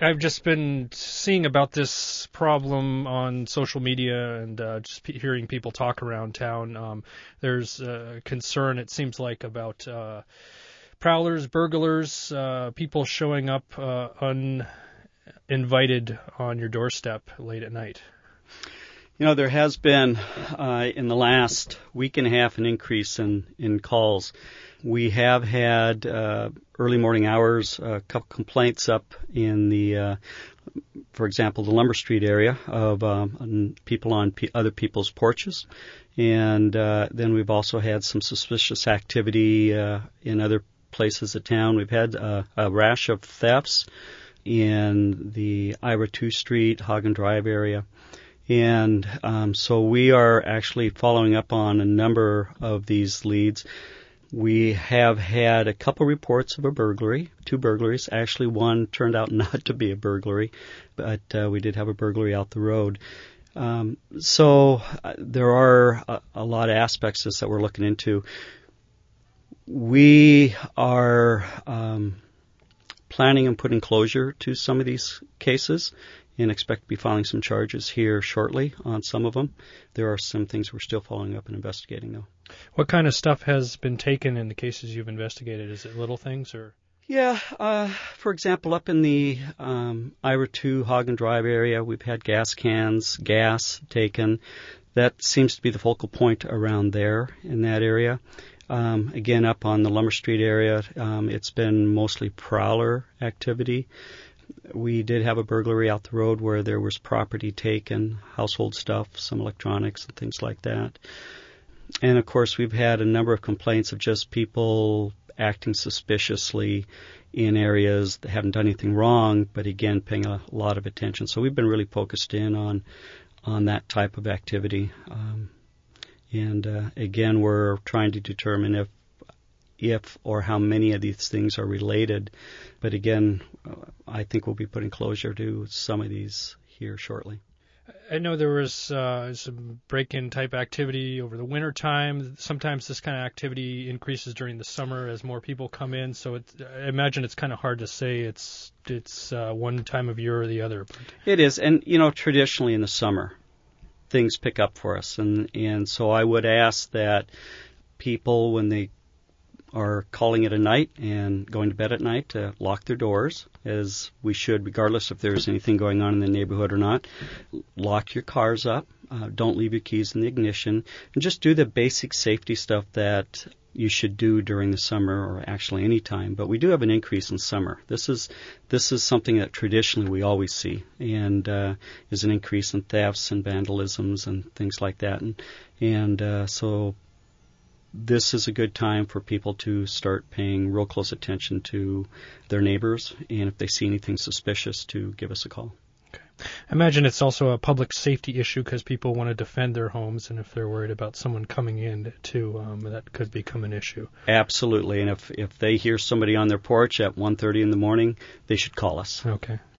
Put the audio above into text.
I've just been seeing about this problem on social media and just hearing people talk around town. There's concern, it seems like, about prowlers, burglars, people showing up uninvited on your doorstep late at night. There has been, in the last week and a half, an increase in calls. We have had early morning hours, a couple complaints up in the, for example, the Lumber Street area of people on other people's porches. And then we've also had some suspicious activity in other places of town. We've had a rash of thefts in the Ira 2 Street, Hagen Drive area. And so we are actually following up on a number of these leads. We have had a couple reports of a burglary, 2 burglaries. Actually, one turned out not to be a burglary, but we did have a burglary out the road. So there are a lot of aspects of this that we're looking into. We are planning on putting closure to some of these cases and expect to be filing some charges here shortly on some of them. There are some things we're still following up and investigating, though. What kind of stuff has been taken in the cases you've investigated? Is it little things or? Yeah, for example, up in the Ira 2 Hagen Drive area, we've had gas cans, gas taken. That seems to be the focal point around there in that area. Again, up on the Lumber Street area, it's been mostly prowler activity. We did have a burglary out the road where there was property taken, household stuff, some electronics and things like that. And, of course, we've had a number of complaints of just people acting suspiciously in areas that haven't done anything wrong, but, again, paying a lot of attention. So we've been really focused in on that type of activity. And again, we're trying to determine if or how many of these things are related. But again, I think we'll be putting closure to some of these here shortly. I know there was some break-in type activity over the winter time. Sometimes this kind of activity increases during the summer as more people come in. So I imagine it's kind of hard to say it's one time of year or the other. It is. And, traditionally in the summer, things pick up for us. And so I would ask that people, when they are calling it a night and going to bed at night, to lock their doors, as we should, regardless if there's anything going on in the neighborhood or not. Lock your cars up. Don't leave your keys in the ignition. And just do the basic safety stuff that you should do during the summer, or actually any time. But we do have an increase in summer. This is something that traditionally we always see, and is an increase in thefts and vandalisms and things like that. And so this is a good time for people to start paying real close attention to their neighbors, and if they see anything suspicious, to give us a call. Okay. I imagine it's also a public safety issue because people want to defend their homes, and if they're worried about someone coming in too, that could become an issue. Absolutely, and if they hear somebody on their porch at 1:30 in the morning, they should call us. Okay.